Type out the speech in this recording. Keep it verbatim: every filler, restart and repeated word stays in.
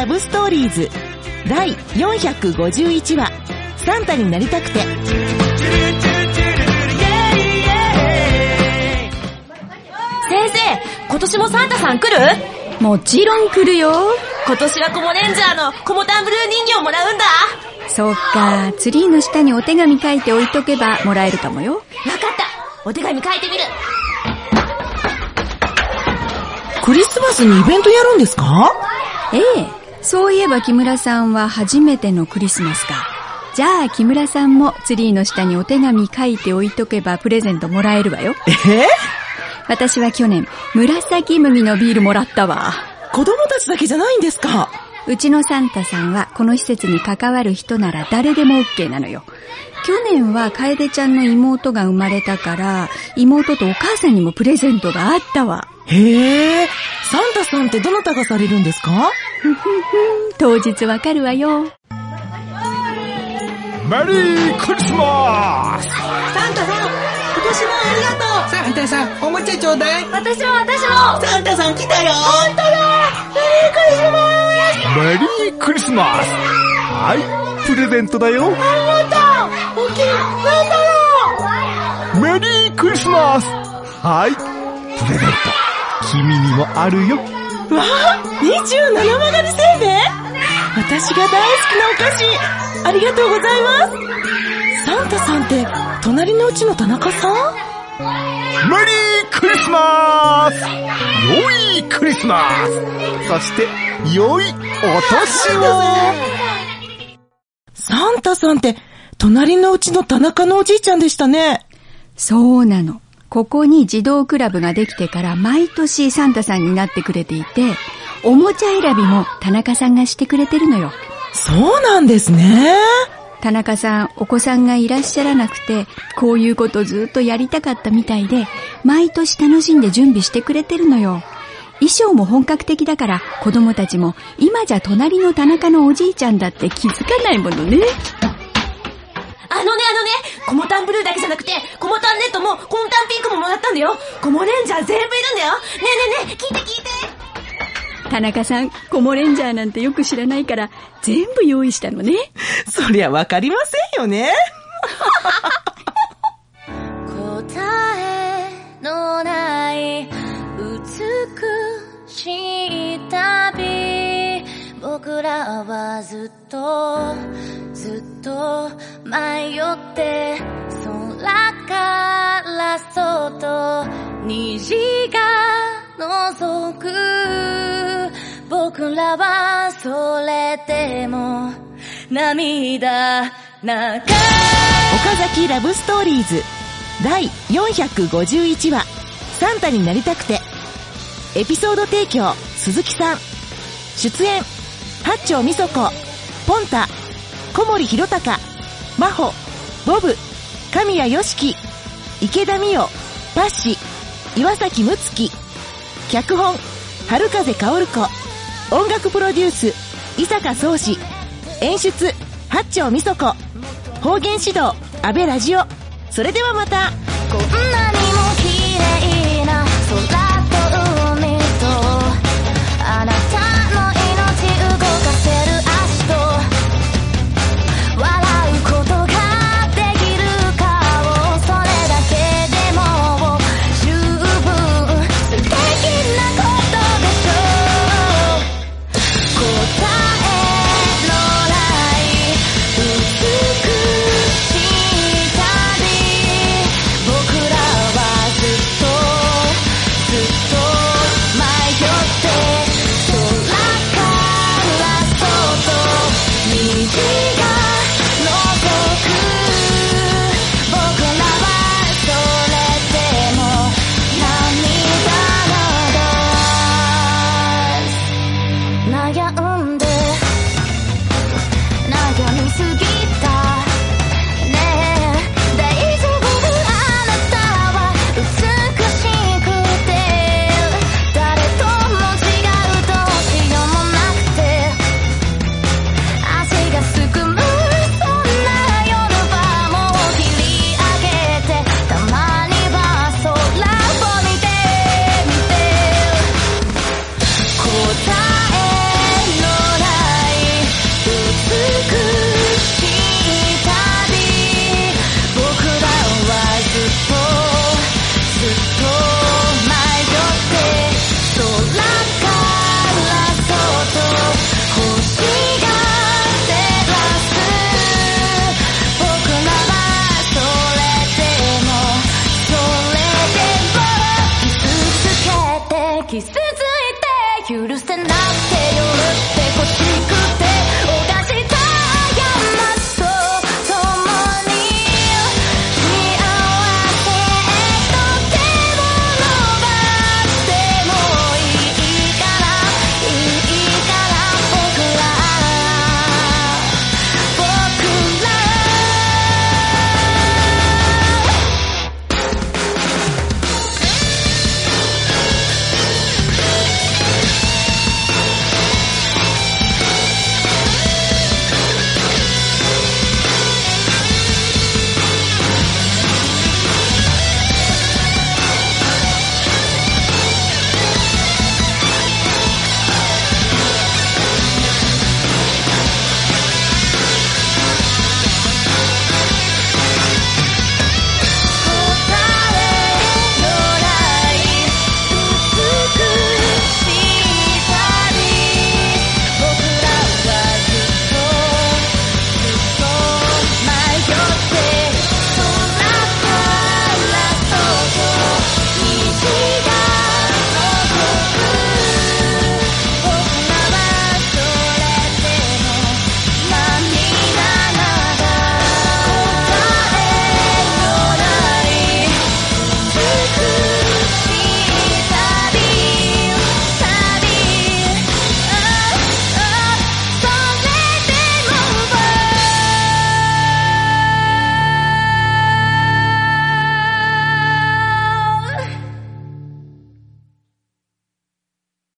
ラブストーリーズだいよんひゃくごじゅういちわサンタになりたくて。 先生、今年もサンタさん来る？ もちろん来るよ。 今年はコモレンジャーのコモタンブルー人形をもらうんだ。 そうか、ツリーの下にお手紙書いて置いとけばもらえるかもよ。 わかった、お手紙書いてみる。 クリスマスにイベントやるんですか？ ええ、そういえば木村さんは初めてのクリスマスか。じゃあ木村さんもツリーの下にお手紙書いて置いとけばプレゼントもらえるわよ。 え？ 私は去年紫麦のビールもらったわ。 子供たちだけじゃないんですか？ うちのサンタさんはこの施設に関わる人なら誰でも OK なのよ。去年は楓ちゃんの妹が生まれたから妹とお母さんにもプレゼントがあったわ。 へえ、サンタさんってどなたがされるんですか？ ふふふ当日わかるわよ。 メリークリスマス。 サンタさん、今年もありがとう。サンタさん、おもちゃちょうだい。 私も私も。 サンタさん来たよ。 本当だ。 メリークリスマス。はい、プレゼントだよ。 ありがとう。大きい。なんだろう。 メリークリスマス。はい、プレゼント。君にもあるよ。 わあ、にじゅうななまがりせいべい。私が大好きなお菓子、ありがとうございます。サンタさんって隣のうちの田中さん？ メリークリスマス。良いクリスマス。そして良いお年を。 サンタさんって隣のうちの田中のおじいちゃんでしたね。 そうなの。ここに児童クラブができてから毎年サンタさんになってくれていて、おもちゃ選びも田中さんがしてくれてるのよ。 そうなんですね。 田中さん、お子さんがいらっしゃらなくて、こういうことずっとやりたかったみたいで、毎年楽しんで準備してくれてるのよ。衣装も本格的だから、子供たちも今じゃ隣の田中のおじいちゃんだって気づかないものね。 あのねあのね、コモタンブルーだけじゃなくて、コモタンレッドもコモタンピンクももらったんだよ。コモレンジャー全部いるんだよ。ねえねえねえ、聞いて聞いて。 田中さん、コモレンジャーなんてよく知らないから全部用意したのね。 そりゃわかりませんよね。 答えのない美しい旅、僕らはずっとずっと迷って空からそっと虹が覗く。僕らはそれでも涙流岡崎ラブストーリーズだいよんひゃくごじゅういちわサンタになりたくて。エピソード提供鈴木さん。出演八丁みそこ、ポンタ、小森弘隆、真帆、ボブ、神谷よしき、池田美代、パッシ、岩崎睦月。脚本春風薫子。音楽プロデュース伊坂宗司。演出八丁みそこ。方言指導安倍ラジオ。それではまた。 こんなに